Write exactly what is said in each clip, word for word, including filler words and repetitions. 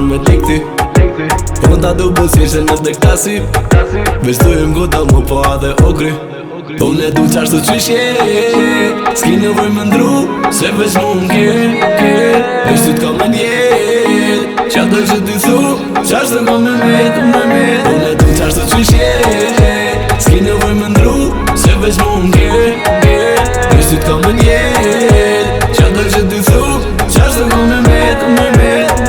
me tek ty Unë ta du bësishtë në të këta sy Veç të jëm gota më po adhe okri Unë e du qashtu qyshe S'ki nevoj me ndru Se veç mu m'ke Veç ty t'ka me njet Qa të që t'i thu Qashtu ka me met, me met Unë e du qashtu qyshe S'ki nevoj me ndru Se veç mu m'ke Veç ty t'ka me njet Qa të që t'i thu Qashtu ka me met, me met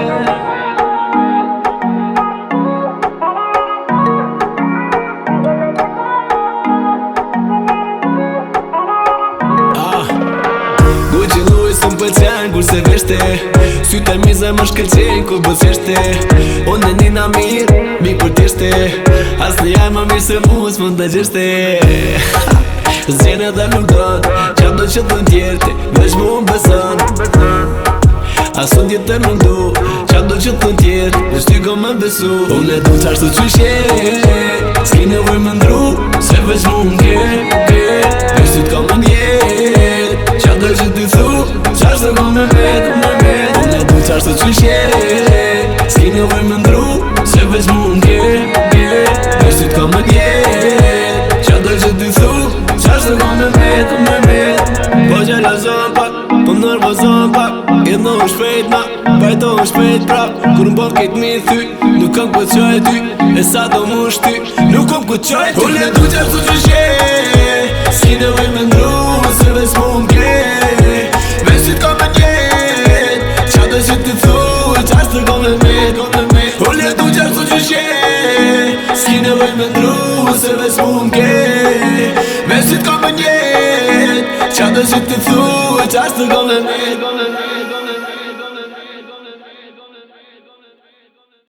Së më pëlqen kur se veshte Syte mize më shkëlqen kur bëseshte Unë e nina mirë, mi kur tishte As në jaj më mirë se mu s'më të gjeshte Zgjene dhe nuk dot Qa do që të tjerti Veç mu më beson Asun tjetër nuk du Qa do që të tjerti Veç ty ko me besu Unë e du qashtu qyshe S'ki nevoj me ndru Se veç mu m'ke Veç ty t'ka më njet Qa do që t'i thu Qashtu ka me met, me met Unë e du qashtu qyshe S'ki nevoj me ndru Se veç mu m'ke Veç ty t'ka me njet Qa do që t'i thu Qashtu ka me met, me met Po gjela zon pak Po nërvozon pak Jedno u shpejt na Bajto u shpejt prap Kur m'bon kejt mi thy Nuk kam këtë qoj ty E sa do mu shty Nuk kam këtë qoj ty Unë e du qashtu qyshe S'ki nevoj me ndru Se veç mu m'ke Veç ty t'ka me njet Qa do që t'i thu Qashtu ka me met, me met Unë e du qashtu qyshe S'ki nevoj me ndru Se veç mu m'ke Veç ty t'ka me njet Qa do që t'i thu Qashtu ka me met